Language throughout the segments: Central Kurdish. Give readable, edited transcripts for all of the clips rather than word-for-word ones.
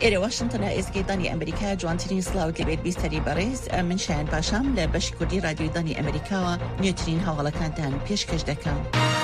إلى واشنطن إزگەی دانی ئەمریکا جوانترین سڵاوت لەبێت بیستەری بەڕێز من شایان پاشام لە بەشی کوردی رادیۆی دانی ئەمریکاوە نوێترین هەواڵەکانتان پێشکەش دەکەم.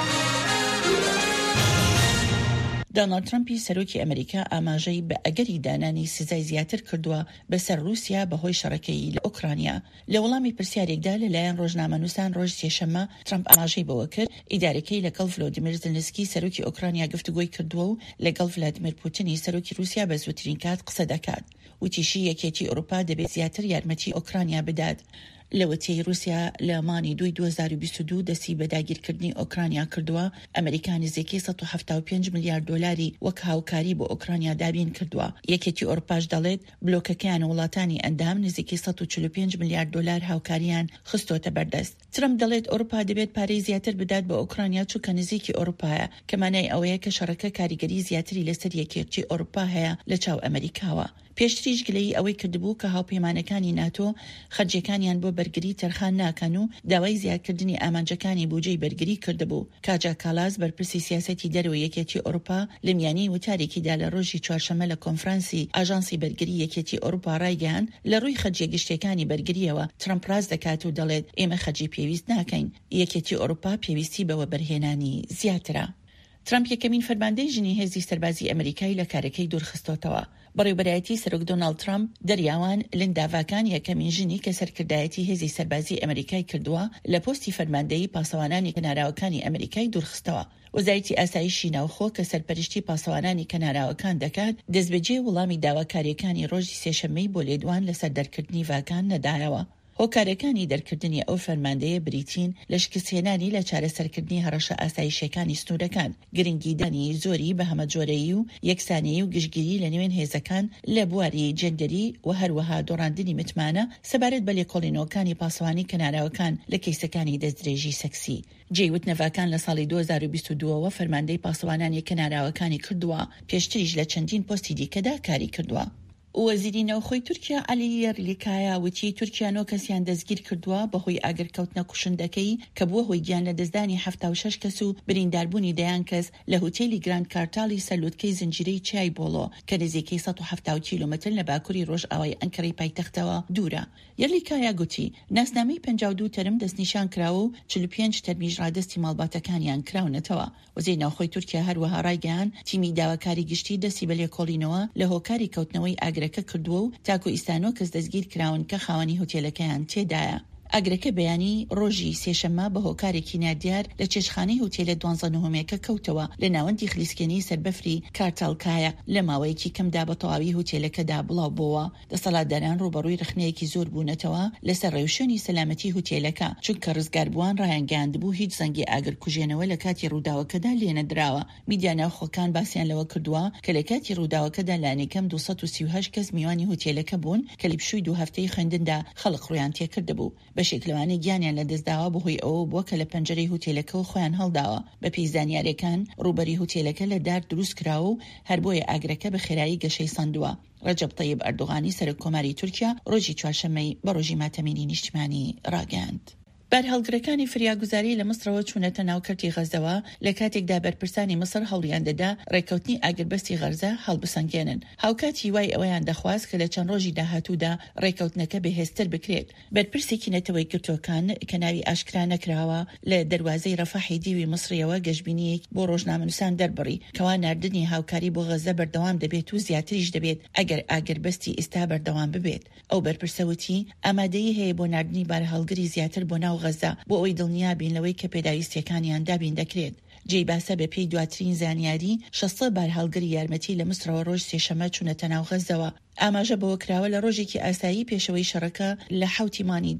دۆناڵد ترامپی سەرۆکی ئەمریکا ئاماژەی بە ئەگەری دانانی سزای زیاتر کردووە بەسەر رووسیا بەهۆی شەڕەکەی لە ئوکرانیا. لە وەڵامی پرسیارێکدا لەلایەن ڕۆژنامەنووسان ڕۆژ سێشەممە ترامپ ئاماژەی بەوە کرد ئیدارەکەی لەگەڵ ڤلۆدیمیر زلنسکی سەرۆکی ئوکرانیا گفتوگۆی کردووە و لەگەڵ ڤلادیمیر پوتینی سەرۆکی رووسیا بە زووترین کات قسە دەکات. وتیشی یەکێتی ئەوروپا دەبێت زیاتر یارمەتی ئوکرانیا بدات. لەوەتەی رووسیا لە مانی 2022 دەستی بە داگیرکردنی ئۆکرانیا کردووە، ئەمریکا نزیکەی 175 میلیارد دلاری وەک هاوکاری بۆ ئۆکرانیا دابین کردووە. یەکێتی ئەوروپاش دەڵێت بلۆکەکەیان وڵاتانی ئەندام نزیکەی 145 میلیارد دلار هاوکاریان خستۆتە بەردەست. ترامپ دەڵێت ئەوروپا دەبێت پارەی زیاتر بدات بە ئۆکرانیا چونکە نزیکی ئەوروپایە، کە مانای ئەوەیە کە شەڕەکە کاریگەری زیاتری لەسەر یەکێتی ئەوروپا هەیە لە چاو ئەمریکاوە. پێشتریش گلەی ئەوەی کردبوو کە هاوپەیمانەکانی ناتۆ خەرجیەکانیان بۆ بەرگری تەرخان ناکەن و داوای زیادکردنی ئامانجەکانی بودجەی بەرگری کردبوو. کاجا کالاس بەرپرسی سیاسەتی دەرەوە یەکێتی ئەوروپا لە میانی وتارێکیدا لە ڕۆژی چوارشەممە لە کۆنفرانسی ئاژانسی بەرگری یەکێتی ئەوروپا ڕایگەیاند لە ڕووی خەرجیە گشتیەکانی بەرگریەوە ترامپ ڕاست دەکات و دەڵێت ئێمە خەرجی پێویست ناکەین، یەکێتی ئەوروپا پێویستی بەوە بەرهێنانی زیاترە. ترامپ یەکەمین فەرماندەی ژنی هێزی سەربازی ئەمریکای لە کارەکەی دوورخستۆتەوە. بەڕێوەبەرایەتی سەرۆک دۆناڵد ترامپ دەریاوان لنداڤاکان یەکەمین ژنی کە سەرکردایەتی هێزی سەربازی ئەمریکای کردووە لە پۆستی فەرماندەی پاسەوانانی کەناراوەکانی ئەمریکای دوورخستەوە. وەزارەتی ئاسایشی ناوخۆ کە سەرپەرشتی پاسەوانانی کەناراوەکان دەکات دەستبەجێ وەڵامی داواکاریەکانی ڕۆژی سێشەممەی بۆ لێدوان لەسەر دەرکردنی ڤاکان نەدایەوە. هۆکارەکانی دەرکردنی ئەو فەرماندەیە بریتین لە شکستهێنانی لە چارەسەرکردنی هەڕەشە ئاسایشەکانی سنوورەکان، گرنگیدانی زۆری بە هەمەجۆرەیی و یەکسانەیی و گشتگیری لە نێوێن هێزەکان لە بواری جەندەری و هەروەها دۆڕاندنی متمانە سەبارەت بە لێکۆڵینەوەکانی پاسەوانی کەناراوەکان لە کەیسەکانی دەستدرێژی سەکسی. جێوت نەڤاکان لە ساڵی 2022ەوە فەرماندەی پاسەوانانی کەناراوەکانی کردووە، پێشتریش لە چەندین پۆستی دیکەدا کاری کردووە. وەزیری نەوخۆی تورکیا عەلی یەرلیکایە وتی تورکیا 9 کەسیان دەستگیر کردووە بەهۆی ئاگرکەوتنە کوشندەکەی کە بووە هۆی گیان لە دەستدانی 76 کەس و برینداربوونی دەیان کەس لە هۆتێلی گراند کارتاڵی سەرلووتکەی زنجیرەی چای بۆڵۆ کە نزیکەی 170 کیلۆمەتر لە باکووری ڕۆژئاوای ئەنکەرەی پایتەختەوە دوورە. یەرلیکایە گوتی ناسنامەی 52 تەرم دەستنیشان کراوە و 45 تەرمیش ڕادستی ماڵباتەکانیان کراونەتەوە. وەزیری ناوخۆی تورکیا هەروەها ڕایگەیاند تیمی داواکاری گشتی دەستی بە لێکۆڵینەوە لە هۆکاری کەوتنەوەی ئاگرەکە کردووە و تاکو ئیستانۆ کەس دەستگیر کراون کە خاوەنی هۆتێلەکەیان تێدایە. ئاگرەکە بەیانی ڕۆژی سێشەممە بە هۆکارێکی نادیار لە چێشخانەی هۆتێلە 12 کەوتەوە لە ناوەندی خلیسکێنی سەربەفری کارتالکایە لە ماوەیەکی کەمدا بە تەواوی هۆتێلەکەدا بڵاو بووە. دەسەڵاتداران ڕوبەڕووی رخنەیەکی زۆر بوونەتەوە لەسەر ڕێوشێنی سەلامەتی هۆتێلەکە چونکە ڕزگاربووان ڕایانگەاندبوو هیچ زەنگی ئاگرکوژێنەوە لە کاتی ڕووداوەکەدا لێنەدراوە. میدیا ناوخۆکان باسییان لەوە کردووە کە لە کاتی ڕووداوەکەدا لانێکەم 238 کەس میوانی هۆتێلەکە بوون کە لە پشووی 2 هەفتەی خوێندندا خەڵق ڕویان تێکردبوو. بەشێک لەوانەی گیانیان لە دەستداوە بەهۆی ئەوە بووە کە لە پەنجەرەی هۆتێلەکەەوە خۆیان هەڵداوە. بە پێی زانیاریەکان ڕوبەری هۆتێلەکە لە دار دروست کراوە و هەر بۆیە ئاگرەکە بە خێرایی گەشەی ساندووە. ڕەجەب طەیب ئەردوغانی سەرۆکۆماری تورکیا ڕۆژی چوارشەممەی بە ڕۆژی ماتەمینی نیشتیمانی ڕاگەاند. بەرهەڵگرەکانی فریاگوزاری لە مسرەوە چوونەتە ناوکەرتی غەزەوە لە کاتێکدا بەرپرسانی مسر هەوڵیان دەدا ڕێکەوتنی ئاگربەستی غەرزە هەڵبسەنگێنن. هاوکاتی وای ئەوەیان دەخواست کە لە چەند ڕۆژی داهاتوودا ڕێکەوتنەکە بەهێزتر بکرێت. بەرپرسێکی نەتەوەی گرتوەکان کە ناوی ئاشکرا نەکراوە لە دەواازەی ڕەفەحی دیوی مسریەوە گەشتبینیەک بۆ ڕۆژنامەنووسان دەربڕی کەوا ناردنی هاوکاری بۆ غەزە بەردەوام دەبێت و زیاتریش دەبێت ئەگەر ئاگربەستی ئێستا بەردەوام ببێت. ئەو بەرپرسەوتی ئامادەیی هەیە بۆ ناردنی بارهەڵگری زیاتر بۆ ناو غەزە بۆ ئەوەی دڵنیابین لەوەی کە پێداویستیەکانیان دابین دەکرێت. جێی باسە بە پێی دواترین زانیاری 600 بارهەڵگری یارمەتی لە مسرەوە ڕۆژ سێشەممە چوونەتە ناو غەزەوە. ئاماژە بەوە کراوە لە ڕۆژێکی ئاسایی پێشەوەی شەڕەکە لە 7 مانی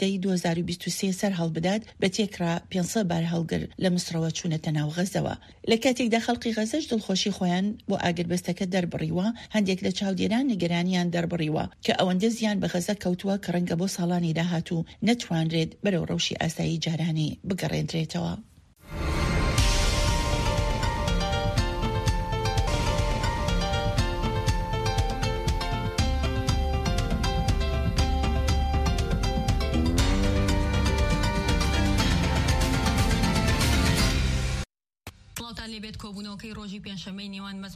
2023 سەر هەڵبدات بە تێکرا 500 بارهەڵگر لە مسرەوە چوونەتە ناو غەزەوە. لە کاتێکدا خەڵقی غەزەش دڵخۆشی خۆیان بۆ ئاگربەستەکە دەربڕیوە، هەندێک لە چاودێران نیگەرانیان دەربڕیوە کە ئەوەندە زیان بە غەزە کەوتووە کە ڕەنگە بۆ ساڵانی داهاتوو نەتوانرێت بەرەو ڕەوشی ئاسایی جارانی بگەڕێنرێتەوە. لێبێت کۆبوونەوەکەی ڕۆژی پێنجشەممەی نێوان